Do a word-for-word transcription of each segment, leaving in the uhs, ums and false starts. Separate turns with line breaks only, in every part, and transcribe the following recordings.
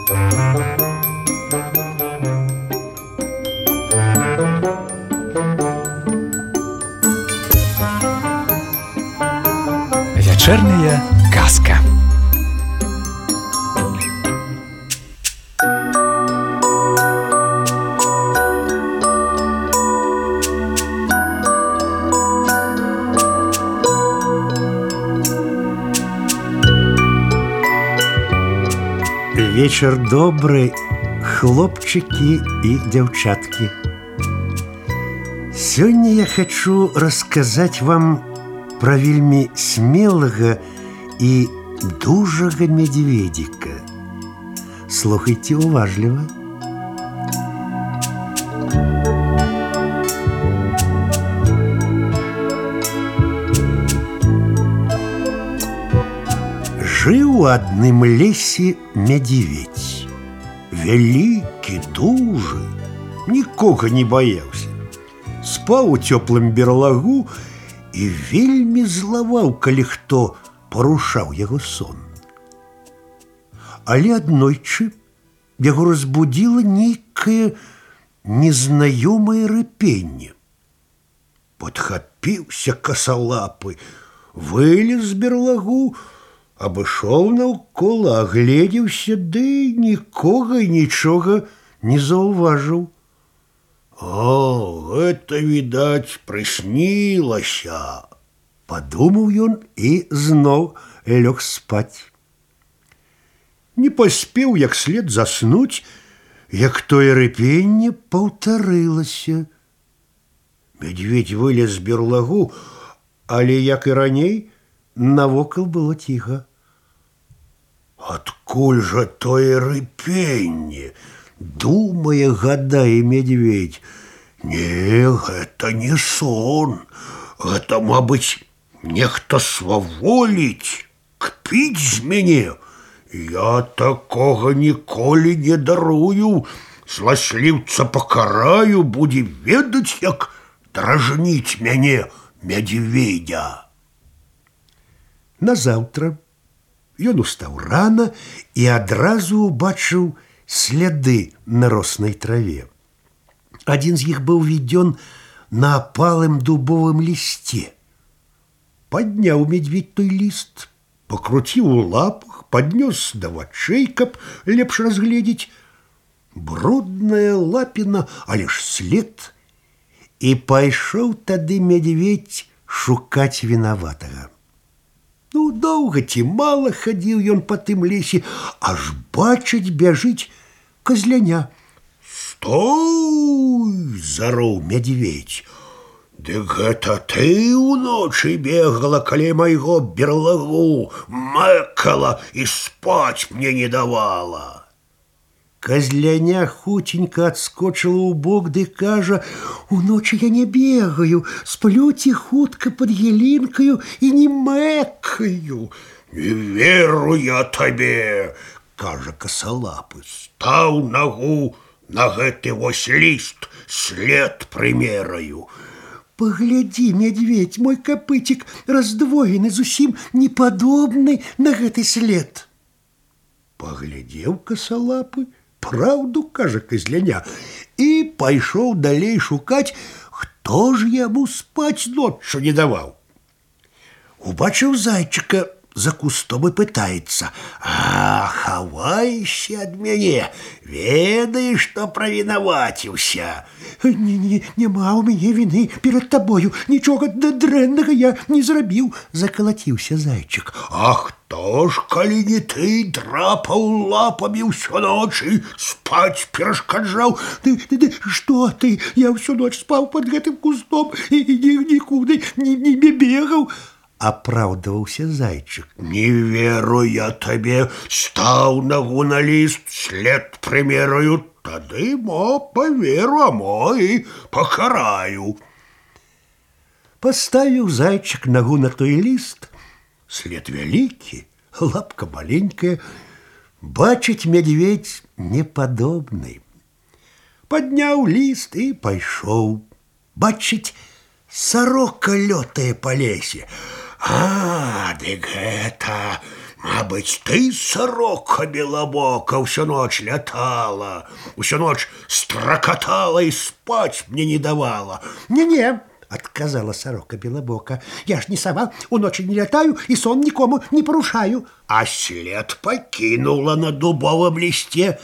Вячэрняя казка.
Вечер добрый, хлопчики и девчатки. Сегодня я хочу рассказать вам про вельми смелого и дужага медведика. Слухайте уважливо. Жил у адным лесе медведь. Вялікі, дужы, нікога не баяўся. Спаў у цёплым берлагу і вельмі злаваў, калі хто парушаў яго сон. Але аднойчы яго разбудзіла нейкае незнаёмае рыпенне. Падхапіўся касалапы, вылез з берлагу, абышоў наўкола, агледзеўся, ды нікога і нічога не заўважыў. О, гэта, відаць, прыснілася, падумаў ён і зноў лёг спаць. Не паспеў як след заснуць, як тое рыпенне паўтарылася. Медведь вылез з берлагу, але, як і раней, навокал было ціха. Адкуль жа тое рыпенне? Думае, гадае медведь. Не, гэта не сон. Гэта, мабыць, нехта сваволіць, кпіць з мяне. Я такога ніколі не дарую. Зласліўца пакараю, будзе ведаць, як дражніць мяне медведя. Назаўтра ён устаў рана і адразу убачыў сляды на роснай траве. Адзін з іх быў відзён на апалым дубовым лісце. Падняў медведь той ліст, пакруціў у лапах, паднёс да вачэй, каб лепш разгледзець. Брудная лапіна, але ж след. І пайшоў тады медведь шукаць вінаватага. Ну, доўга ці мала хадзіў ён па тым лесе, аж бачыць, бяжыць казляня. Стой! Зароў медведь. Дык гэта ты ўночы бегала каля майго берлагу, мэкала і спаць мне не давала. Казляня хуценька адскочыла ў бок ды кажа: уночы я не бегаю, сплю ціхутка пад елінкаю і не мэкаю. Не веру я табе, кажа касалапы. Стаў нагу на гэты вось ліст, след прымераю. Паглядзі, медведь, мой капыцік раздвоены, зусім не падобны на гэты след. Паглядзеў касалапы, праўду, кажа казляня, і пайшоў далей шукаць, хто ж яму спаць ноччу не даваў. Убачыў зайчыка за кустом і пытаецца: а, хавайся ад мяне, ведаеш, што правінаваціўся. Не-не, няма ў мяне віны перад табою, нічога дрэннага я не зрабіў, закалаціўся зайчык. А хто ж, калі не ты, драпаў лапамі ўсё ночы, спаць перашкаджаў? Ты, ты, ты, што ты? Я ўсю ноч спаў пад гэтым кустом і нікуды не бегаў. Апраўдаваўся зайчык. Не веру я табе, стаў нагу на ліст, след прымераю, тады мо паверу, а мо і пакараю. Паставіў зайчык нагу на той ліст. След вялікі, лапка маленькая, бачыць медведь непадобны. Падняў ліст і пайшоў. Бачыць, сарока лётае па лесе. А, дык гэта Мабыць, ты, сорока белабока, всю ночь лятала, всю ночь стракатала и спать мне не давала.
Не-не, отказала сорока белобока. Я ж не сама, у ночи не летаю и сон никому не порушаю.
А след покинула на дубовом листе.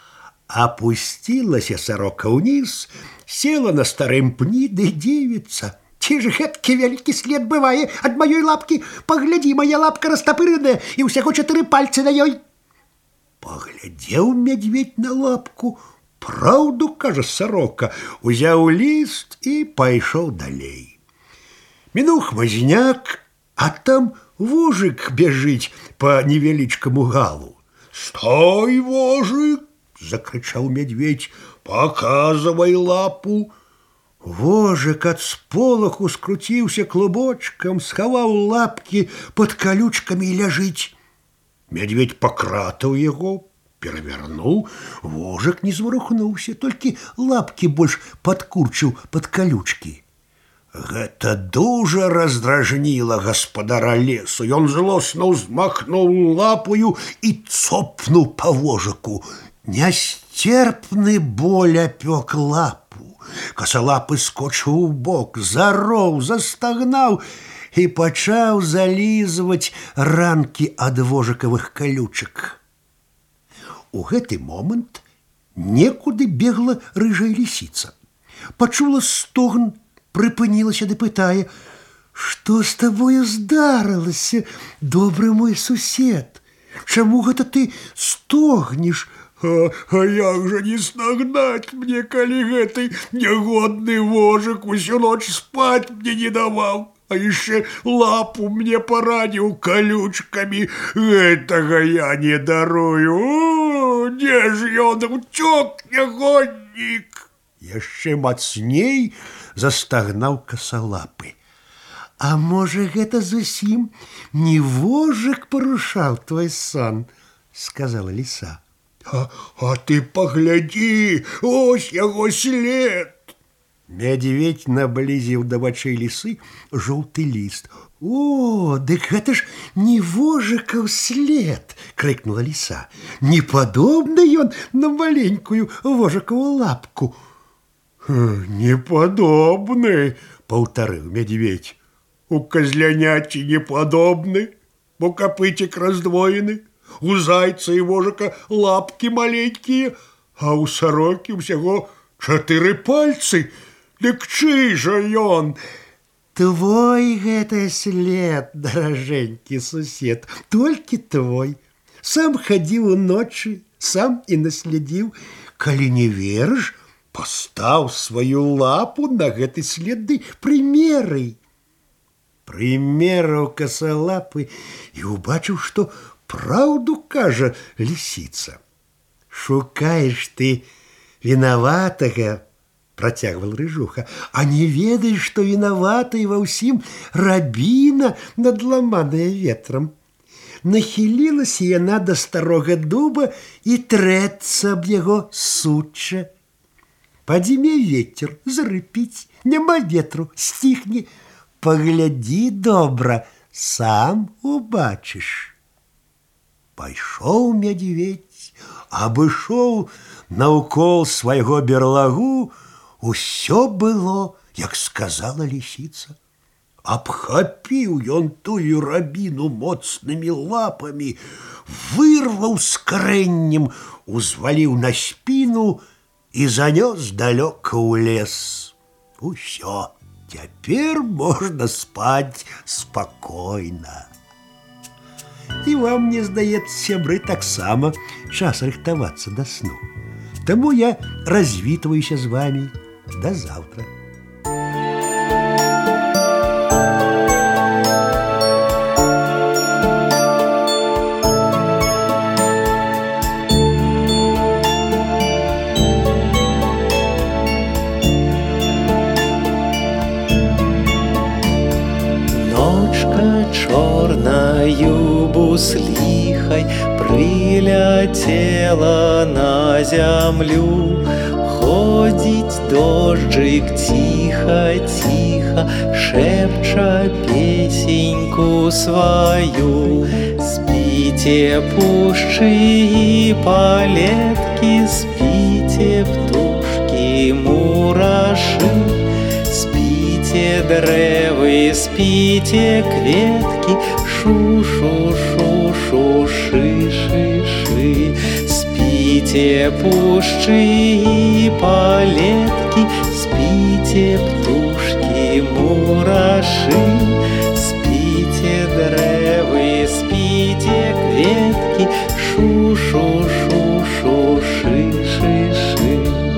Опустилась сорока вниз, села на старым пни, да девица. Ці ж гэткі вялікі след бывае ад маёй лапкі. Паглядзі, моя лапка растапыраная, і ўсяго чатыры пальцы на ёй.
Паглядзеў мядзведь на лапку. Праўду, кажа сорока, узяў ліст і пайшоў далей. Мінуў хмызняк, а там вожык бяжыць па невялічкаму галу. «Стой, вожык!» – закрычаў мядзведь. «Показывай лапу!» Вожык ад сполаху скруціўся клубочкам, схаваў лапкі пад калючкамі і ляжыць. Мядзведь пакратаў яго, перавярнуў, вожык не зварухнуўся, толькі лапкі больш падкурчыў пад калючкі. Гэта дужа раздражніла гаспадара лесу. Ён злосна ўзмахнуў лапою і цопнуў па вожыку. Нясцерпны боль апёк лапу. Касалапы скочыў у бок, зароў, застагнаў і пачаў залізваць ранкі ад вожыкавых калючак. У гэты момант некуды бегла рыжая лісіца. Пачула стогн, прыпынілася ды пытае: «Што з табою здарылася, добры мой сусед? Чаму гэта ты стогнеш?» А, а як жа не стагнаць мне, калі гэты нягодны вожык усю ноч спаць мне не даваў, а яшчэ лапу мне параніў калючкамі. Гэтага я не дарую. О, дзе ж ён уцёк, нягоднік? Яшчэ мацней застагнаў касалапы. А можа, гэта зусім не вожык парушаў твой сон, сказала ліса. А, а ты паглядзі, ось яго след. Мядзведь наблізіў да вачэй лісы жоўты ліст. О, дык гэта ж не вожыкаў след, крыкнула ліса. Не падобны ён на маленькую вожыкаву лапку. Не падобны, паўтарыў мядзведь. У казляняці не падобны, бо капыцік раздвоены. У зайца і вожыка лапкі маленькія, а ў сарокі ўсяго чатыры пальцы. Дык чый жа ён? Твой гэта след, даражэнькі сусед, толькі твой. Сам хадзіў уночы, сам і наследзіў. Калі не верыш, пастаў сваю лапу на гэты след ды прымерый. Прымерыў касалапы і убачыў, што праўду кажа лісіца. Шукаеш ты вінаватага, працягвал рыжуха, а не ведаеш, што вінаватай ва ўсім рабіна, надламаная ветрам. Нахілілася яна да старога дуба і трэцца аб яго сучча. Падзіме вецер, зарыпіць, няма ветру, сціхне. Паглядзі добра, сам убачыш. Пайшоў мядзведь, абышоў наўкол свайго берлагу, усё было, як сказала лісіца. Абхапіў ён тую рабіну моцнымі лапамі, вырваў з карэннем, узваліў на спіну і занёс далёка ў лес. Усё, цяпер можна спаць спакойна. І вам, мне здаецца, сябры, таксама час рыхтавацца да сну. Таму я развітваюся з вамі. Да завтра.
Чорною буслихой прилетела на землю. Ходить дождик тихо-тихо, шепча песеньку свою. Спите Спите пушчы і палеткі, спите птушкі, мурашы, спите дрэвы, спите кветкі, шу-шу-шу-шу, ши-ши-ши. Спите пушчы і палеткі, спите птушкі, мурашы, спите дрэвы, спите кветкі, шу-шу-шу-шу, ши-ши-ши.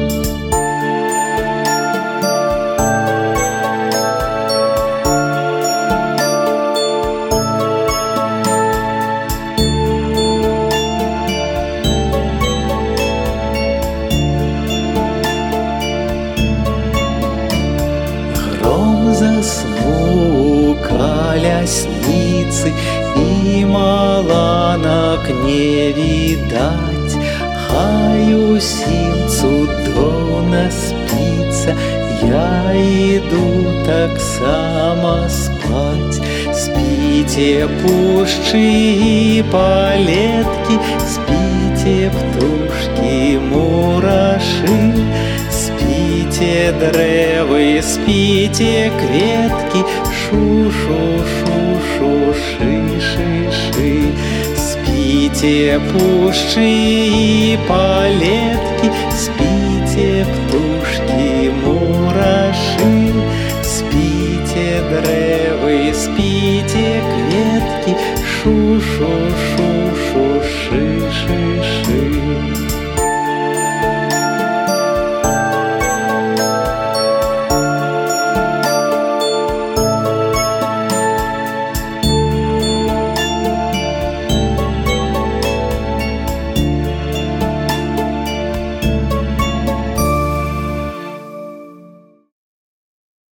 Заснул колясницы, и маланок не видать. Хай усім цудоўна спится, я иду так само спать. Спите пушчы и палетки, спите птушки, мураши, спите дрэвы, спите кветкі, шу-шу-шу-шу, ши-ши-ши. Спите пушчы і палеткі, спите птушкі, мурашы, спите дрэвы, спите кветкі, шу-шу-шу.